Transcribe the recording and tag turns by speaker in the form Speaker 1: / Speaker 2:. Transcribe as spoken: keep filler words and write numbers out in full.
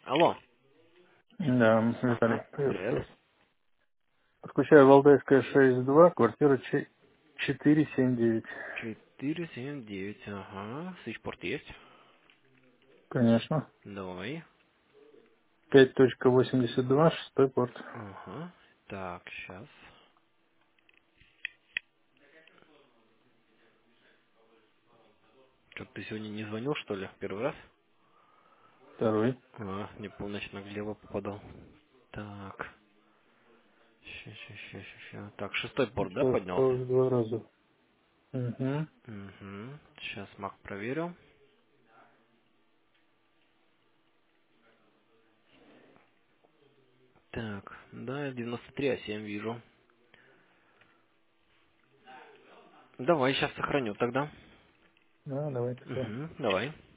Speaker 1: Алло.
Speaker 2: Да, Виталий,
Speaker 1: Ага, привет.
Speaker 2: приветствую. Подключаю Валдайская шесть два, квартира четыре семь девять.
Speaker 1: Четыре семь девять. Ага. Свичпорт есть.
Speaker 2: Конечно.
Speaker 1: Давай.
Speaker 2: пять точка восемьдесят два, шестой порт.
Speaker 1: Ага. Так, сейчас. Что ты сегодня не звонил, что ли? Первый раз?
Speaker 2: Второй.
Speaker 1: А, не помню, значит, налево попадал. Так. Ща, ща, ща, ща, ща. Так, шестой порт, да,
Speaker 2: Что
Speaker 1: поднялся?
Speaker 2: осталось два раза. Угу.
Speaker 1: Угу. Сейчас Мак проверю. Так, да, девяносто три а семь вижу. Давай, сейчас сохраню тогда.
Speaker 2: Да, давай такое.
Speaker 1: Угу, давай.